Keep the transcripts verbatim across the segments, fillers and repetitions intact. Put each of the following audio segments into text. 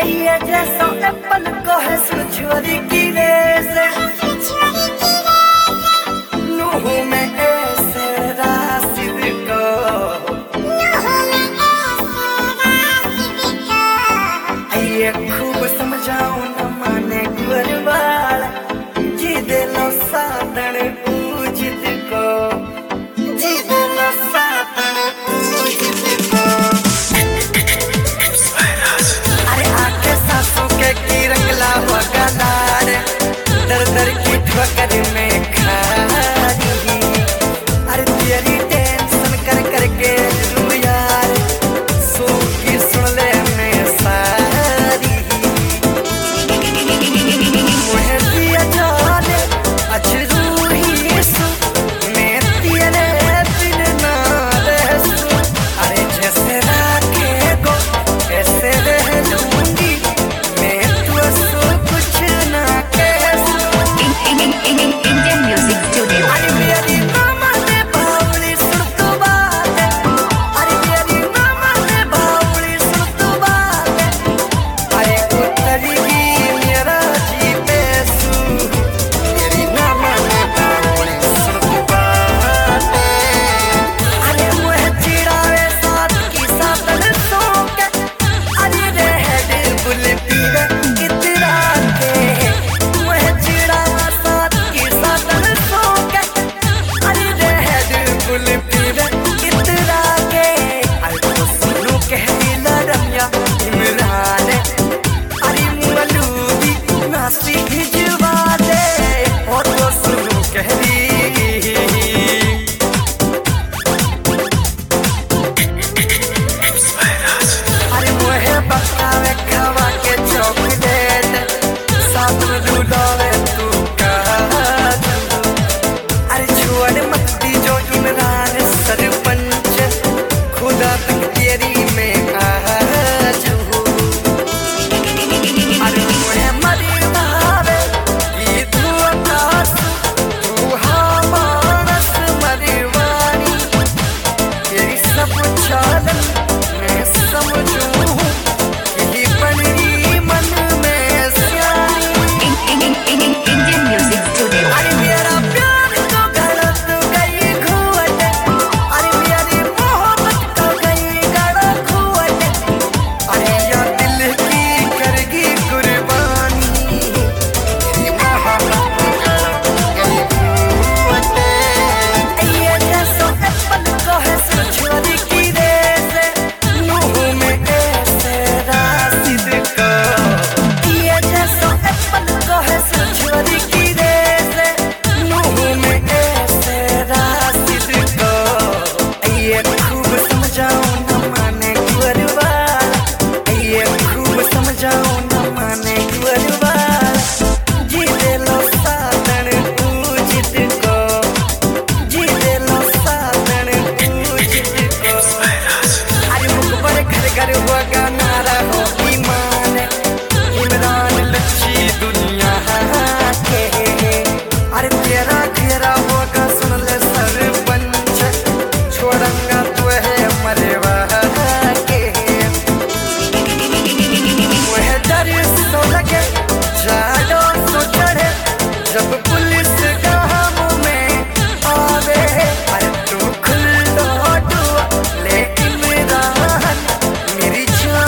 ये जैसा एप्पल को है सुछोरी की रेस नूह में ऐसे राशिद को ये खूब समझाऊं न माने गुरबाल जी दिलो साधन पूजित को जी दिलो साधन पूजित को अरे आके सासों के की रंगला हुआ गलार दर दर की ठोकर में खारी अरे तेरी टेंशन कर करके यार सो की सुन ले मैं सारी मुझे दिया जाने अचरू ही सु मैं तेरे बिन ना रह सु अरे जैसे राखे को ऐसे रह लूंगी मैं तो सो कुछ ना कह सु Indian Music Studio. अरे मेरी मामा ने बावली सुन तो बात अरे मेरी मामा ने बावली सुन तो बात अरे उतरी मेरा जी पैसू मेरी मामा ने बावली सुन तो बात अरे मुझे चिड़ावे साथ की सातन सो के अरे रहते बुल पीवे कितरा के मुझे चिड़ावा साथ की सातन सो के अरे रहते बुल पीवे कितरा के अरे तो सुनो कहती लड़मिया इमरान अरे मुलूदी नासी भिजवा दे और तो सुनो कहती अरे मुहे बकावे खवा के चॉकलेट साथ में डुलावे तू काजू अरे छोड़ मत दी जो इमरान सरपंच खुदा तक तेरी में आजू अरे मुहे मरी भावे कि तू आकाश तू हाँ मानस मरीवानी तेरी सब चालन मैं समझूं यही पनरी मन में स्याही Indian Music Studio. अरे मेरा प्यार तो गलत गई घुवट अरे मेरी मोहब्बत तो गई गड़ा घुवट अरे यार दिल की करगी कुर्बानी मेरी मोहब्बत तो गई घुवट ये जैसा एप्पल को है सुछोरी की रेस नूह में ऐसे राशिद को ये जैसा एप्पल को है सुछोरी की रेस नूह में ऐसे राशिद को ये खूब समझाऊं न माने गुरबाल ये खूब समझाऊं न माने गुरबाल जी दिलो साधन पूजित को जी दिलो साधन पूजित को अरे मुख पर घर घर हुआ गाना हो ईमान इमरान लच्छी दुनिया के अरे तेरा घेरा होगा सुन ले सरपंच छोड़ंगा तू है मरेवा के मुझे डर सो लगे जाडो सो चढ़े जब पुलिस गाँव में आवे अरे तू खुल्लो दुआ ले इमरान मेरी जान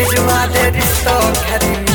भिजवा दे रिश्तों खरी